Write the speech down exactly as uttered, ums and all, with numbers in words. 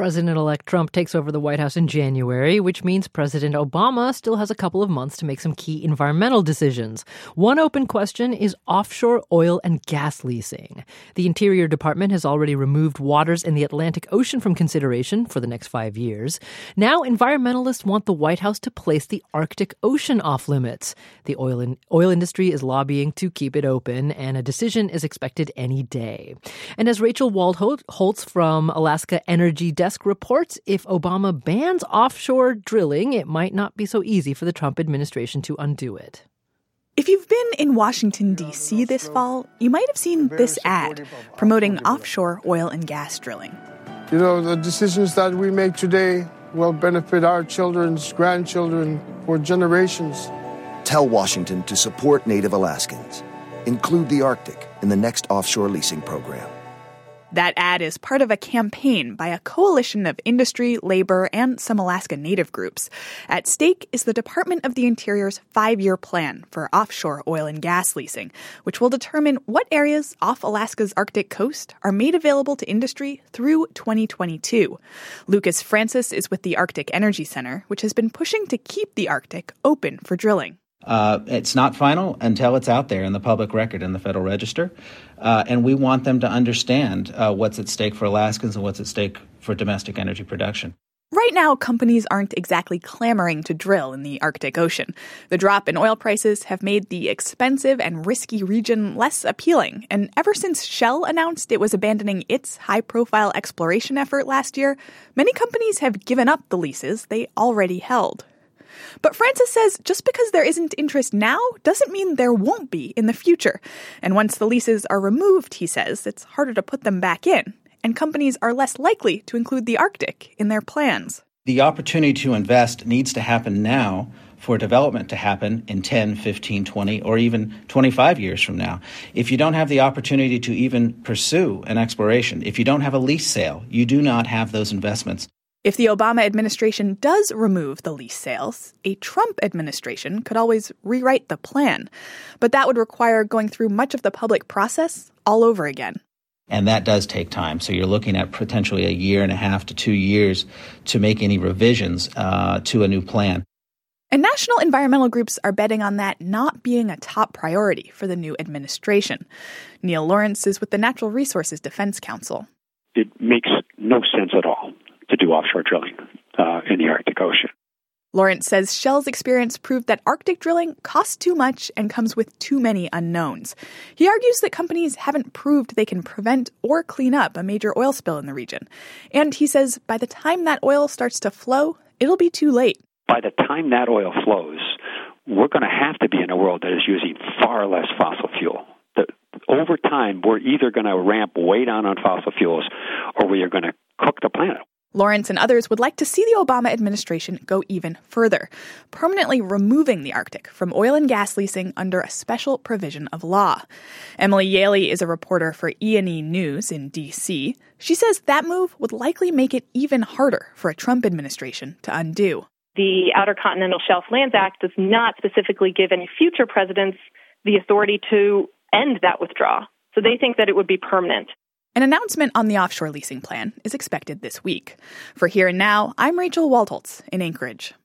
President-elect Trump takes over the White House in January, which means President Obama still has a couple of months to make some key environmental decisions. One open question is offshore oil and gas leasing. The Interior Department has already removed waters in the Atlantic Ocean from consideration for the next five years. Now, environmentalists want the White House to place the Arctic Ocean off limits. The oil, in, oil industry is lobbying to keep it open, and a decision is expected any day. And as Rachel Waldholtz from Alaska Energy Desk reports, if Obama bans offshore drilling, it might not be so easy for the Trump administration to undo it. If you've been in Washington, D C this fall, you might have seen this ad promoting offshore oil and gas drilling. You know, the decisions that we make today will benefit our children's grandchildren for generations. Tell Washington to support Native Alaskans. Include the Arctic in the next offshore leasing program. That ad is part of a campaign by a coalition of industry, labor, and some Alaska Native groups. At stake is the Department of the Interior's five-year plan for offshore oil and gas leasing, which will determine what areas off Alaska's Arctic coast are made available to industry through twenty twenty-two. Lucas Francis is with the Arctic Energy Center, which has been pushing to keep the Arctic open for drilling. Uh, it's not final until it's out there in the public record in the Federal Register. Uh, and we want them to understand uh, what's at stake for Alaskans and what's at stake for domestic energy production. Right now, companies aren't exactly clamoring to drill in the Arctic Ocean. The drop in oil prices have made the expensive and risky region less appealing. And ever since Shell announced it was abandoning its high-profile exploration effort last year, many companies have given up the leases they already held. But Francis says just because there isn't interest now doesn't mean there won't be in the future. And once the leases are removed, he says, it's harder to put them back in. And companies are less likely to include the Arctic in their plans. The opportunity to invest needs to happen now for development to happen in ten, fifteen, twenty, or even twenty-five years from now. If you don't have the opportunity to even pursue an exploration, if you don't have a lease sale, you do not have those investments. If the Obama administration does remove the lease sales, a Trump administration could always rewrite the plan. But that would require going through much of the public process all over again. And that does take time. So you're looking at potentially a year and a half to two years to make any revisions uh, to a new plan. And national environmental groups are betting on that not being a top priority for the new administration. Neil Lawrence is with the Natural Resources Defense Council. It makes no sense at all to do offshore drilling uh, in the Arctic Ocean. Lawrence says Shell's experience proved that Arctic drilling costs too much and comes with too many unknowns. He argues that companies haven't proved they can prevent or clean up a major oil spill in the region. And he says by the time that oil starts to flow, it'll be too late. By the time that oil flows, we're going to have to be in a world that is using far less fossil fuel. The, over time, we're either going to ramp way down on fossil fuels or we are going to cook the planet. Lawrence and others would like to see the Obama administration go even further, permanently removing the Arctic from oil and gas leasing under a special provision of law. Emily Yaley is a reporter for E and E News in D C. She says that move would likely make it even harder for a Trump administration to undo. The Outer Continental Shelf Lands Act does not specifically give any future presidents the authority to end that withdrawal. So they think that it would be permanent. An announcement on the offshore leasing plan is expected this week. For Here and Now, I'm Rachel Waldholtz in Anchorage.